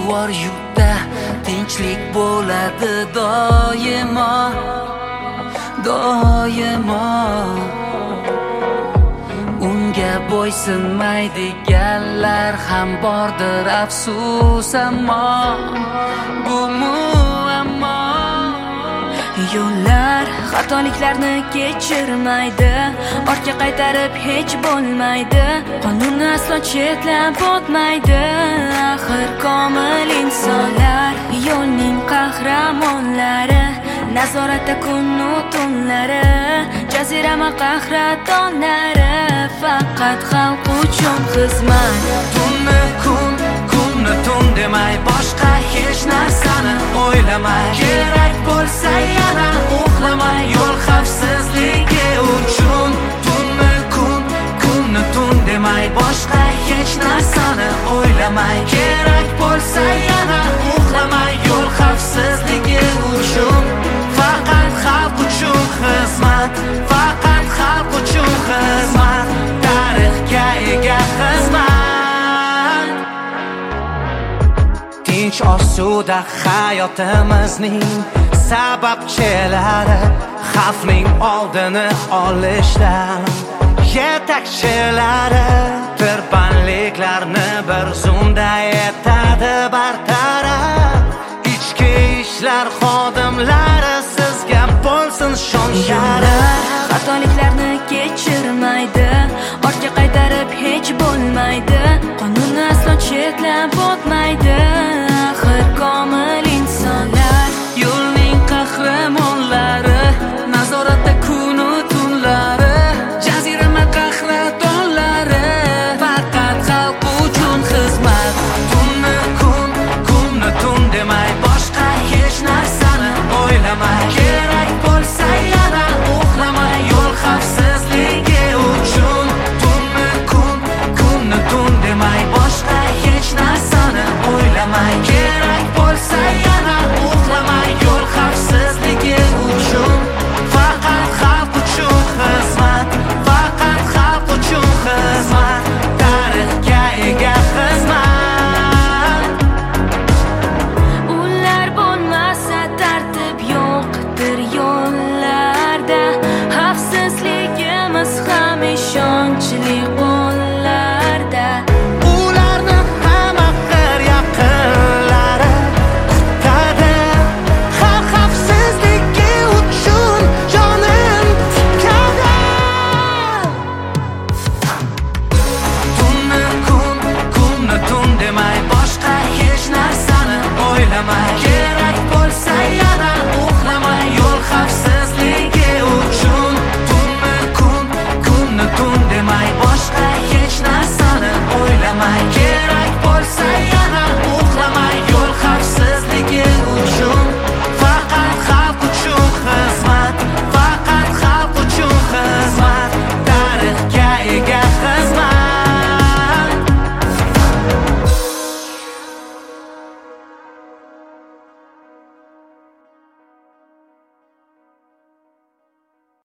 bor yurtda tinchlik bo'ladi doimo, doimo. Unga bo'ysunmaydiganlar ham bordir afsus, ammo bu muammo. Yo'llar xatoliklarni kechirmaydi, ortga qaytarib hech bo'lmaydi. Qonunni aslo chetlab o'tmaydi. Axir komil insonlar yo'lning qahramonlari, nazoratda kun-u tunlari, jazirama qahratonlari, faqat xalq uchun xizmat. Tunni kun, kunni tun demay, boshqa hech narsani o'ylamay, kerak bo'lsa yana uxlamay, yo'l xavfsizligi uchun. Tunni kun, kunni tun demay, boshqa hech narsani o'ylamay, kerak bo'lsa yana uxlamay, yo'l xavfsizligi uchun. Faqat xalq uchun xizmat, faqat xalq uchun xizmat, tarixga ega xizmat. Tinch osuda hayotimizning sababchilari, xavfning oldini olishdan yetakchilari, tirbandliklarni bir zumda etadi bartaraf. Ichki ishlar xodimlari sizga bo'lsin shon sharaf. Xatoliklarni kechirmaydi, ortga qaytarib hech bo'lmaydi. Qonunni aslo chetlab o'tmaydi.